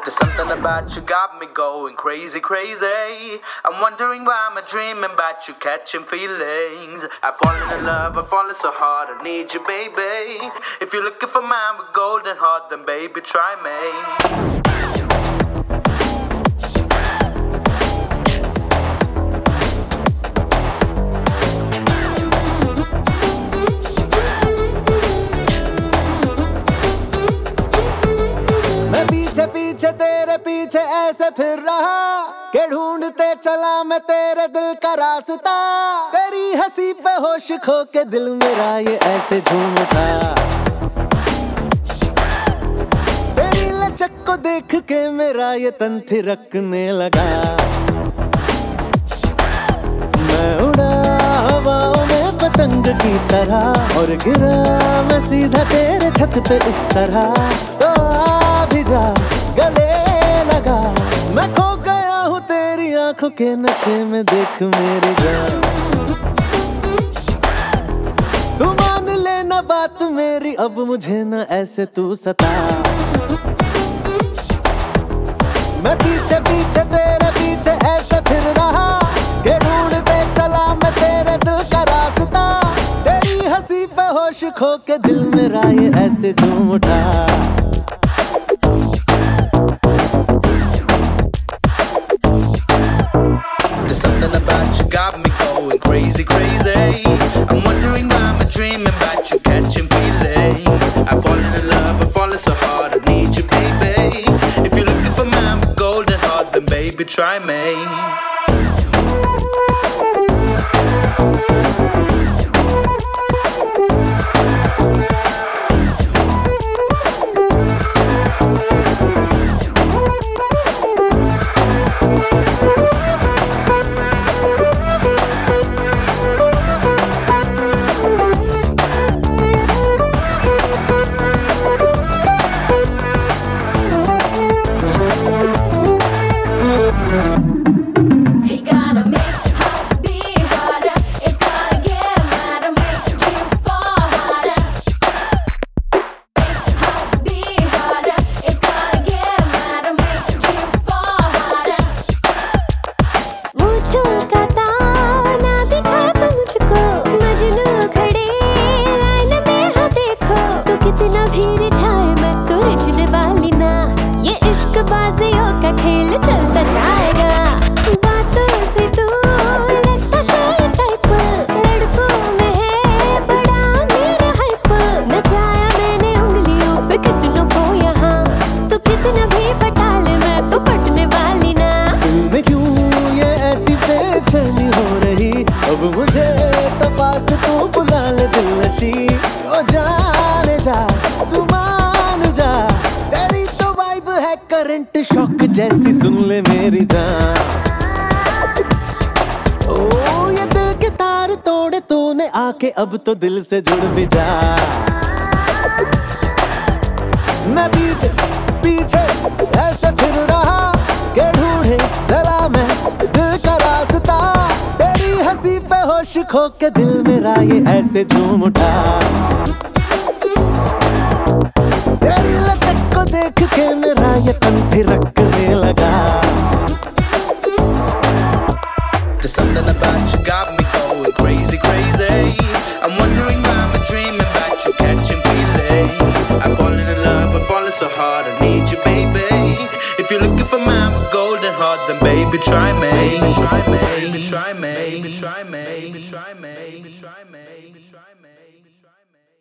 There's something about you got me going crazy, crazy. I'm wondering why I'm dreaming about you catching feelings. I've fallen in love, I've fallen so hard, I need you, baby. If you're looking for mine with golden heart, then baby, try me. पीछे पीछे तेरे पीछे ऐसे फिर रहा के ढूंढते चला मैं तेरे दिल का रास्ता। तेरी हंसी पे होश खो के दिल मेरा ये ऐसे झूम उठा। तेरी लचक को देख के मेरा ये तन थिरकने लगा। मैं उड़ा हवाओं में पतंग की तरह और गिरा मैं सीधा तेरे छत पे इस तरह। तो भी जा गले लगा, मैं खो गया हूँ तेरी आंखों के नशे में, देख मेरी जान। तू मान लेना बात मेरी, अब मुझे न ऐसे तू सता। मैं पीछे पीछे तेरे पीछे ऐसे फिर रहा के ढूंढते चला मैं तेरे दिल का रास्ता। तेरी हंसी पे होश खो के दिल मेरा ये ऐसे झूम उठा। There's something about you got me going crazy, crazy. I'm wondering why I'm dreaming about you catching feelings. I've fallen in love, I've fallen so hard, I need you, baby. If you're looking for mine with golden heart, then baby, try me. अब मुझे तो पास तू बुला ले दिल नशी। ओ जाने जा तू मान जा, तेरी तो वाइब है करंट शॉक जैसी, सुन ले मेरी जान। ओ ये दिल के तार तोड़े तूने आके, अब तो दिल से जुड़ भी जा। मैं पीछे पीछे ऐसे फिर रहा के ढूंढे चला मैं दिल का रास्ता। तेरी हंसी पे होश खो के दिल मेरा ये ऐसे झूम उठा। तेरी लचक को देख के मेरा ये तन थिरकने लगा। There's something about you got me going crazy, crazy. I'm wondering why I'm dreaming about you catching feelings. I've fallen in love, I've fallen so hard, I need you, baby. If you're looking for mine with golden heart, then baby, try me. Try me, try me, try me, try me, try me, try me.